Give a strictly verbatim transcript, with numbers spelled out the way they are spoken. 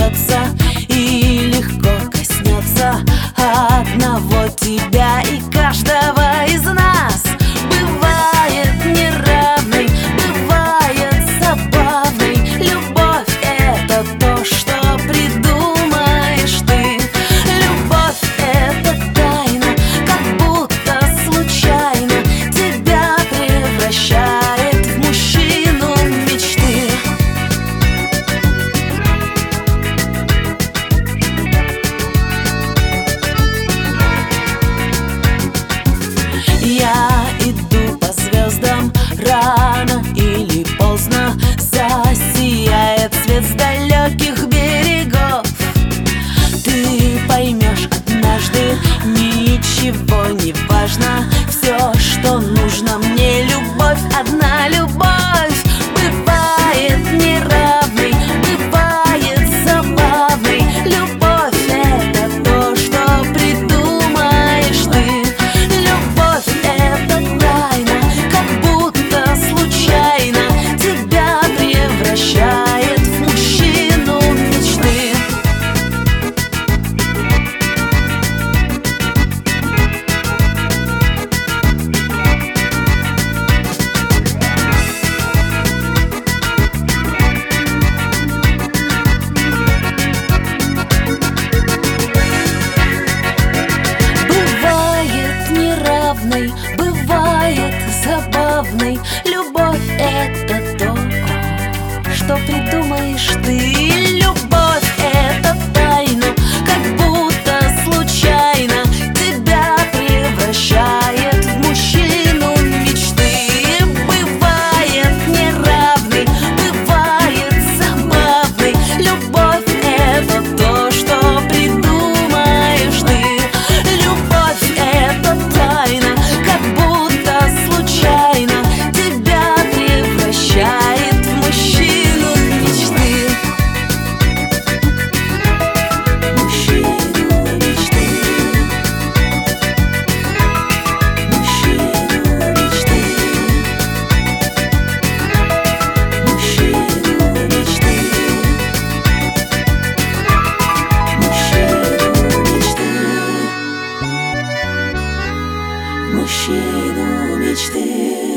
прижмется и легко коснется одного тебя и каждого из нас. Бывает неравной, бывает забавной. Любовь — это то, что придумаешь ты. Любовь — это тайна, как будто случайно тебя превращает в мужчину мечты. Я иду по звездам, рано или поздно засияет свет с далеких берегов. Ты поймешь однажды, ничего не важно, все, что нужно мне, любовь, одна любовь. Бывает неравной, бывает забавной. Любовь — это то, что придумаешь ты. Любовь — это тайна, как будто случайно тебя превращает в мужчину мечты. Бывает неравной, бывает забавной. Любовь — это то, что придумаешь ты. Любовь — это тайна, как будто случайно тебя превращает в мужчину мечты. Бывает неравной, бывает забавной. Любовь — это то, что придумаешь ты. Любовь — это тайна, как будто случайно тебя превращает в мужчину мечты. Мужчину мечты. Мужчину мечты. Мужчину мечты. Мужчину мечты. Мужчину мечты.